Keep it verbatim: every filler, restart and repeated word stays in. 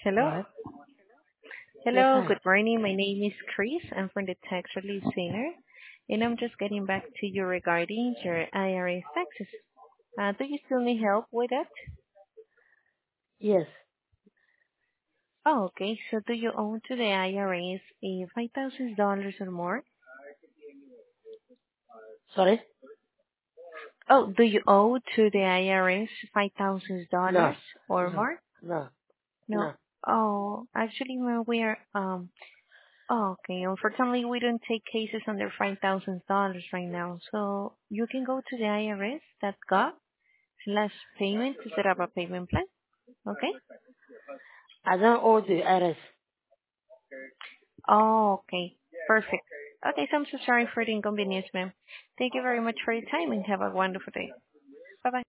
Hello. Right. Yes, Hello, hi. good morning. My name is Chris. I'm from the Tax Relief Center, and I'm just getting back to you regarding your I R S taxes. Uh, do you still need help with that? Yes. Oh, okay. So do you owe to the I R S a five thousand dollars or more? Sorry? Oh, do you owe to the I R S five thousand No. dollars or No. more? No. No. No. Oh, actually, well, we're um. Oh, okay. Unfortunately, we don't take cases under five thousand dollars right now. So you can go to the I R S dot gov slash payment to set up a payment plan. Okay? I don't owe the I R S. Oh, okay. Perfect. Okay, so I'm so sorry for the inconvenience, ma'am. Thank you very much for your time and have a wonderful day. Bye-bye.